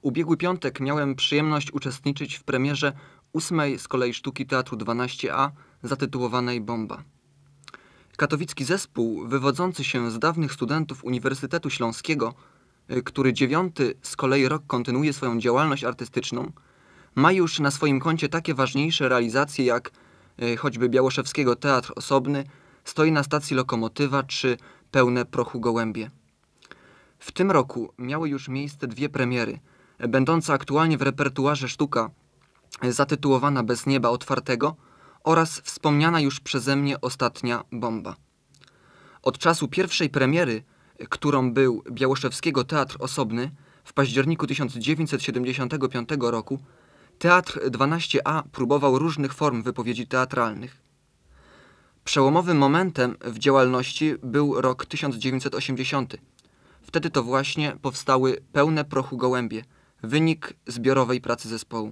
ubiegły piątek miałem przyjemność uczestniczyć w premierze 8. z kolei sztuki Teatru 12a zatytułowanej Bomba. Katowicki zespół, wywodzący się z dawnych studentów Uniwersytetu Śląskiego, który 9. z kolei rok kontynuuje swoją działalność artystyczną, ma już na swoim koncie takie ważniejsze realizacje jak choćby Białoszewskiego Teatr Osobny, Stoi na stacji lokomotywa czy Pełne prochu gołębie. W tym roku miały już miejsce dwie premiery, będąca aktualnie w repertuarze sztuka zatytułowana Bez nieba otwartego oraz wspomniana już przeze mnie ostatnia Bomba. Od czasu pierwszej premiery, którą był Białoszewskiego Teatr Osobny w październiku 1975 roku, Teatr 12a próbował różnych form wypowiedzi teatralnych. Przełomowym momentem w działalności był rok 1980. Wtedy to właśnie powstały Pełne prochu gołębie, wynik zbiorowej pracy zespołu.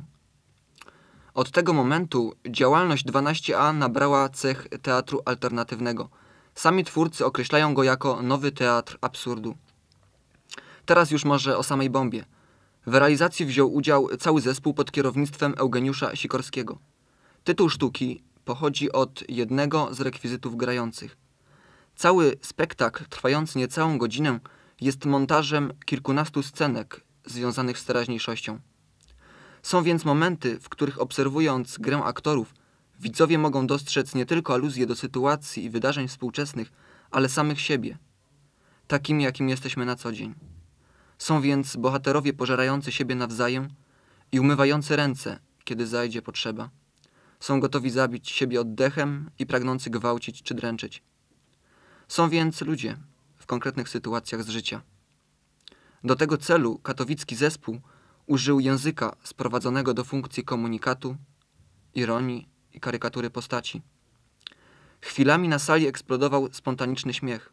Od tego momentu działalność 12a nabrała cech teatru alternatywnego. Sami twórcy określają go jako nowy teatr absurdu. Teraz już może o samej Bombie. W realizacji wziął udział cały zespół pod kierownictwem Eugeniusza Sikorskiego. Tytuł sztuki pochodzi od jednego z rekwizytów grających. Cały spektakl, trwający niecałą godzinę, jest montażem kilkunastu scenek związanych z teraźniejszością. Są więc momenty, w których obserwując grę aktorów, widzowie mogą dostrzec nie tylko aluzje do sytuacji i wydarzeń współczesnych, ale samych siebie, takimi jakim jesteśmy na co dzień. Są więc bohaterowie pożerający siebie nawzajem i umywający ręce, kiedy zajdzie potrzeba. Są gotowi zabić siebie oddechem i pragnący gwałcić czy dręczyć. Są więc ludzie w konkretnych sytuacjach z życia. Do tego celu katowicki zespół użył języka sprowadzonego do funkcji komunikatu, ironii i karykatury postaci. Chwilami na sali eksplodował spontaniczny śmiech.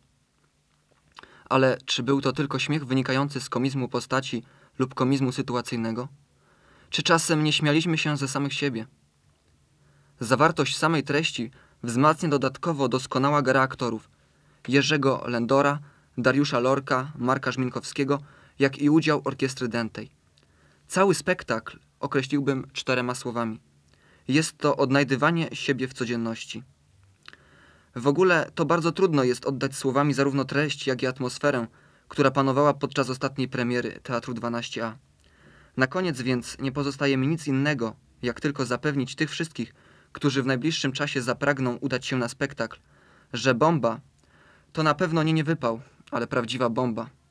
Ale czy był to tylko śmiech wynikający z komizmu postaci lub komizmu sytuacyjnego? Czy czasem nie śmialiśmy się ze samych siebie? Zawartość samej treści wzmacnia dodatkowo doskonała gra aktorów Jerzego Lędora, Dariusza Lorka, Marka Żminkowskiego, jak i udział orkiestry dętej. Cały spektakl określiłbym 4 słowami. Jest to odnajdywanie siebie w codzienności. W ogóle to bardzo trudno jest oddać słowami zarówno treść, jak i atmosferę, która panowała podczas ostatniej premiery Teatru 12a. Na koniec więc nie pozostaje mi nic innego, jak tylko zapewnić tych wszystkich, którzy w najbliższym czasie zapragną udać się na spektakl, że Bomba to na pewno nie wypał, ale prawdziwa bomba.